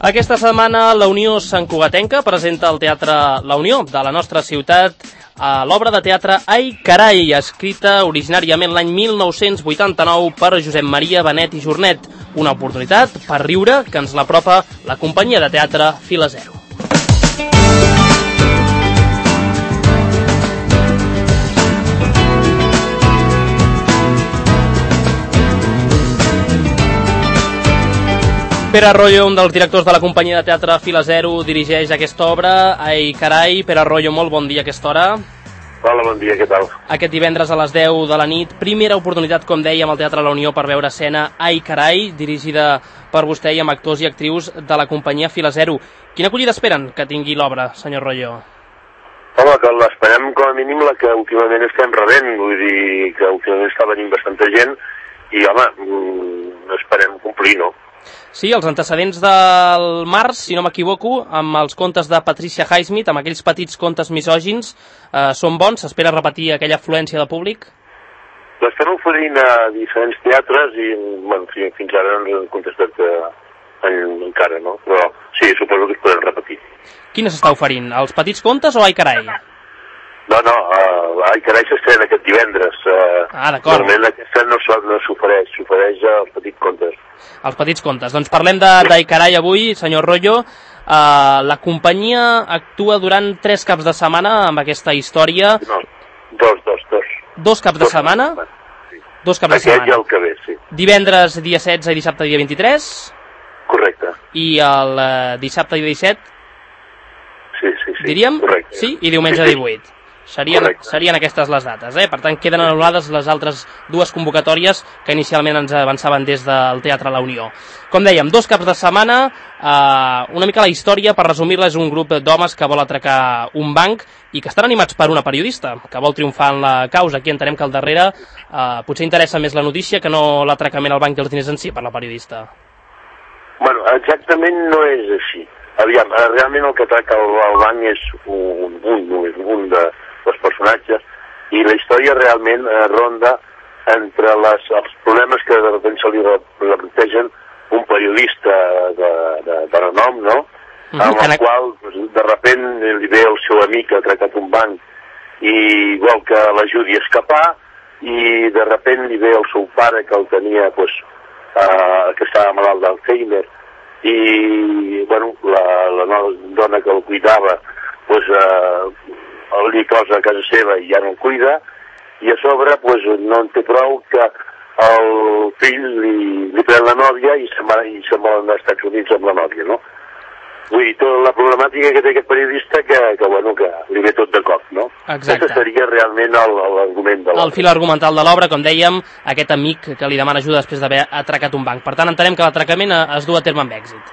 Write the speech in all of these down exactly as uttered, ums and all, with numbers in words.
Aquesta setmana la Unió Santcugatenca presenta al Teatre La Unió de la nostra ciutat a l'obra de teatre Ai Carai, escrita originàriament l'any mil nou-cents vuitanta-nou per Josep Maria Benet i Jornet. Una oportunitat per riure que ens l'apropa la companyia de teatre Fila Zero. Pere Arroyo, un dels directors de la companyia de teatre Fila Zero, dirigeix aquesta obra, Ai Carai. Pere Arroyo, molt bon dia a aquesta hora. Hola, bon dia, què tal? Aquest divendres a les deu de la nit, primera oportunitat, com dèiem, al Teatre La Unió per veure escena Ai Carai, dirigida per vostè i amb actors i actrius de la companyia Fila Zero. Quina acollida esperen que tingui l'obra, senyor Arroyo? Home, que l'esperem com a mínim la que últimament estem rebent, vull dir que últimament està venint bastanta gent i, home, esperem complir, no? Sí, els antecedents del març, si no m'equivoco, amb els contes de Patricia Highsmith, amb aquells petits contes misògins, eh, són bons? S'espera repetir aquella afluència de públic? L'estem oferint a diferents teatres i, bueno, fins ara no ens han contestat eh, encara, no? Però sí, suposo que es poden repetir. Quines està oferint? Els petits contes o Ai Carai? No, no, uh, Ai Carai s'estrena aquest divendres. Uh, ah, d'acord. Normalment aquesta no s'ofereix, s'ofereix als petits contes. Els petits contes. Doncs parlem d'Ai Carai avui, senyor Arroyo. Uh, la companyia actua durant tres caps de setmana amb aquesta història. No, dos, dos, dos. Dos caps de setmana? Sí. Dos caps de Aquest setmana. i el que ve, sí. Divendres dia setze i dissabte dia vint-i-tres? Correcte. I el uh, dissabte dia disset? Sí, sí, sí. Diríem? Correcte. Sí? I diumenge sí, sí. divuit. Serien, serien aquestes les dates, eh? Per tant, queden anul·lades les altres dues convocatòries que inicialment ens avançaven des del Teatre La Unió. Com dèiem, dos caps de setmana, eh, una mica la història, per resumir-la, és un grup d'homes que vol atracar un banc i que estan animats per una periodista que vol triomfar en la causa. Aquí entenem que al darrere eh, potser interessa més la notícia que no l'atracament al banc i els diners en si per la periodista. Bueno, exactament no és així. Aviam, realment el que atraca el, el banc és un, un, un, un de els personatges, i la història realment eh, ronda entre les, els problemes que de sobte se li replantegen un periodista de, de, de renom, no? Mm-hmm. Amb el qual, de sobte, li ve el seu amic que ha atracat un banc i vol que l'ajudi a escapar, i de sobte li ve el seu pare que el tenia, pues, eh, que estava malalt d'Alzheimer, i, bueno, la, la dona que el cuidava, pues, eh, li posa a casa seva i ja no el cuida, i a sobre pues, no en té prou que el fill li, li pren la nòvia i se'n va, i se'n vol anar als Estats Units amb la nòvia, no? Vull dir, tota la problemàtica que té aquest periodista que, que, bueno, que li ve tot de cop, no? Exacte. Aquest seria realment l'argument de l'obra. El fil argumental de l'obra, com dèiem, aquest amic que li demana ajuda després d'haver atracat un banc. Per tant, entenem que l'atracament es du a terme amb èxit.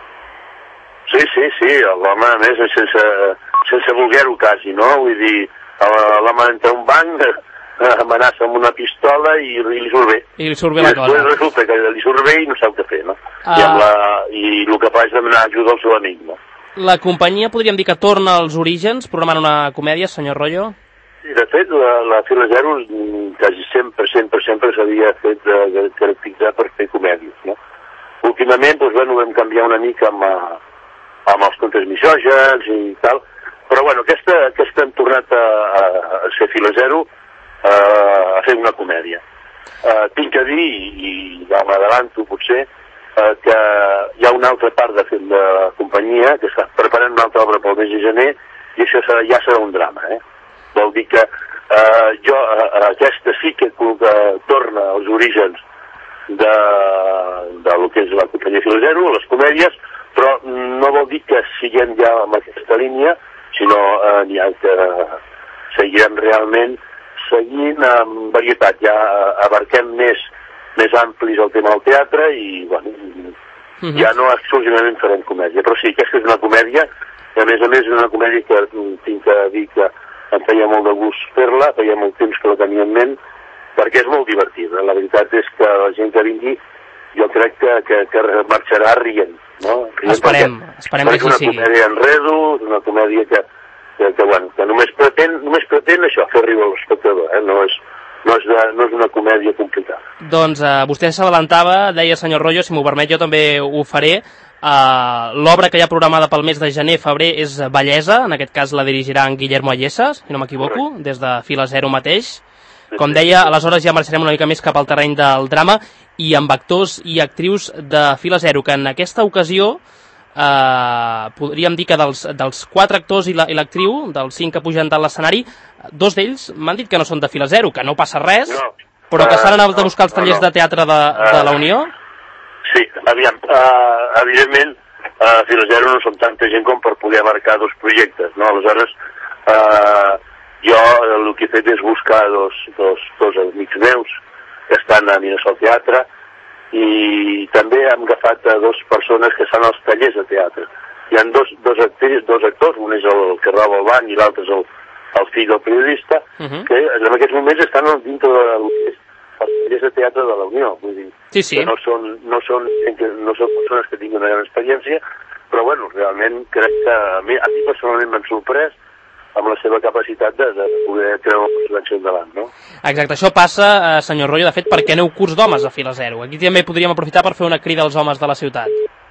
Sí, sí, sí, l'home, a més, sense, sense voler-ho quasi, no? Vull dir, l'home entra a un banc, amenaça amb una pistola i li surt bé. I li surt bé la cosa. I després resulta que li surt bé i no sap què fer, no? Ah. I, amb la, I el que fa és demanar ajuda al seu amic, no? La companyia, podríem dir que torna als orígens, programant una comèdia, senyor Arroyo? Sí, de fet, la, la Fila Zero quasi sempre, sempre, sempre s'havia fet de, de caracteritzar per fer comèdies, no? Últimament, doncs, bueno, vam canviar una mica amb, amb els contes misògens i tal, però bueno, aquesta, aquesta hem tornat a, a, a ser Fila Zero, a, a fer una comèdia. Uh, tinc a dir, i ja m'adavanto potser, uh, que hi ha una altra part de, de la companyia que està preparant una altra obra pel mes de gener, i això serà, ja serà un drama, eh? Vol dir que uh, jo, uh, aquesta sí que uh, torna als orígens de, de lo que és la companyia Fila Zero, les comèdies, però no vol dir que siguem ja en aquesta línia, sinó eh, n'hi ha que seguirem realment seguint amb varietat. Ja abarquem més, més amplis el tema del teatre i, bueno, uh-huh. ja no exclusivament farem comèdia. Però sí, aquesta és una comèdia, i a més a més és una comèdia que tinc que dir que em feia molt de gust fer-la, feia molt temps que la tenia en ment, perquè és molt divertida. La veritat és que la gent que vingui jo crec que, que, que marxarà rient, no? Rient esperem, perquè, esperem que així sigui. És una comèdia enredo, és una comèdia que, que, que, bueno, que només pretén, només pretén això, fer riure l'espectador, eh? No és, no és, de, no és una comèdia complicada. Doncs eh, vostè s'adelantava, deia senyor Arroyo, si m'ho permet jo també ho faré, Uh, l'obra que hi ha programada pel mes de gener-febrer és Bellesa, en aquest cas la dirigirà en Guillermo Ayesa, si no m'equivoco, des de Fila Zero mateix. Com deia, aleshores ja marxarem una mica més cap al terreny del drama i amb actors i actrius de Fila Zero, que en aquesta ocasió uh, podríem dir que dels, dels quatre actors i l'actriu, la, dels cinc que pugen de l'escenari, dos d'ells m'han dit que no són de Fila Zero, que no passa res, no. però que s'han anat a buscar els tallers no, no. de teatre de, de la Unió. Sí, aviam, uh, evidentment, uh, Fila Zero no som tanta gent com per poder abarcar dos projectes, no? Aleshores, uh, jo el que he fet és buscar dos, dos, dos amics meus que estan a Minnesota Teatre i també hem agafat a dues persones que estan als tallers de teatre. Hi ha dos, dos, actors, dos actors, un és el que roba el banc i l'altre és el, el fill del periodista, uh -huh. que en aquests moments estan dintre de els tallers de teatre de la Unió, vull dir, sí, sí. que no són, no, són, no són persones que tinguin una gran experiència, però bueno, realment crec que a mi, a mi personalment m'han sorprès amb la seva capacitat de, de poder treure el personatge endavant, no? Exacte, això passa, eh, senyor Royo, de fet, perquè aneu curs d'homes a Fila Zero. Aquí també podríem aprofitar per fer una crida als homes de la ciutat.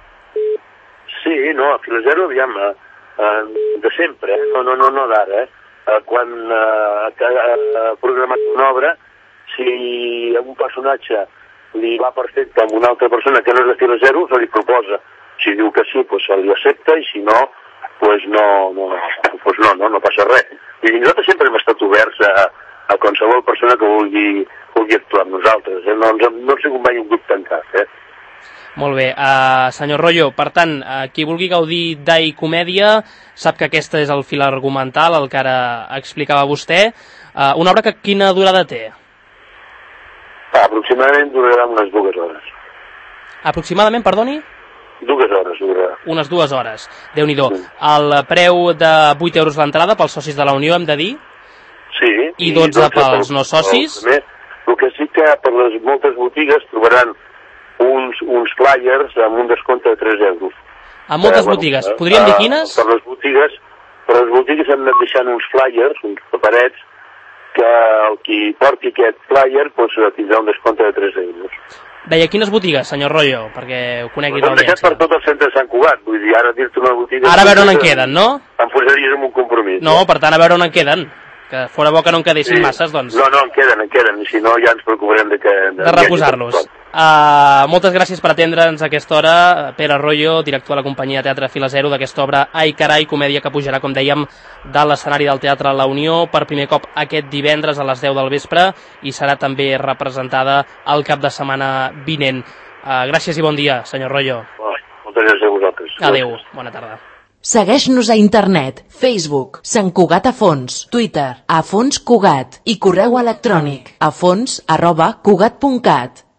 Sí, no, a Fila Zero, aviam, eh, eh, de sempre, eh? no, no, no, no d'ara, eh? eh? Quan eh, ha programat una obra, si un personatge li va perfecte amb una altra persona que no és de Fila Zero, se li proposa. Si diu que sí, doncs se li accepta, i si no, doncs no, no, doncs no, no, no passa res. I nosaltres sempre hem estat oberts a, a qualsevol persona que vulgui, vulgui actuar amb nosaltres. Eh? No, no, no hem sigut mai un grup tancat, eh? Molt bé. Uh, senyor Royo, per tant, uh, qui vulgui gaudir d'Ai Comèdia sap que aquest és el fil argumental, el que ara explicava vostè. Uh, una obra que quina durada té? Aproximadament durarà unes dues hores. Aproximadament, perdoni? Dues hores durarà. Unes dues hores. Déu-n'hi-do. Sí. El preu de vuit euros l'entrada pels socis de la Unió, hem de dir? Sí. I dotze, dotze pels no socis? El, el que sí que per les moltes botigues trobaran uns, uns flyers amb un descompte de tres euros. A moltes eh, botigues. Bueno, Podríem dir quines? Per les botigues, per les botigues hem anat deixant uns flyers, uns paperets, que el qui porti aquest flyer doncs, tindrà un descompte de tres euros. Deia, quines botigues, senyor Royo, perquè ho conegui doncs l'audiència? Hem deixat per tot el centre de Sant Cugat, vull dir, ara dir-te una botiga... Ara a veure on en queden, no? Em posaries en un compromís. No, per tant, a veure on en queden. Que fora bo que no en quedessin sí. masses, doncs... No, no, en queden, en queden, i si no ja ens preocuparem de que... De, de reposar-los. Uh, moltes gràcies per atendre'ns a aquesta hora, Pere Royo, director de la companyia Teatre Fila Zero, d'aquesta obra Ai Carai, comèdia que pujarà, com dèiem, de l'escenari del Teatre La Unió per primer cop aquest divendres a les deu del vespre i serà també representada el cap de setmana vinent. Uh, gràcies i bon dia, senyor Royo. Oh, moltes gràcies a vosaltres. Adéu, bona tarda. Segueix-nos a internet, Facebook, Sant Cugat a Fons, Twitter, a Fons Cugat i correu electrònic a fons arroba cugat punt cat.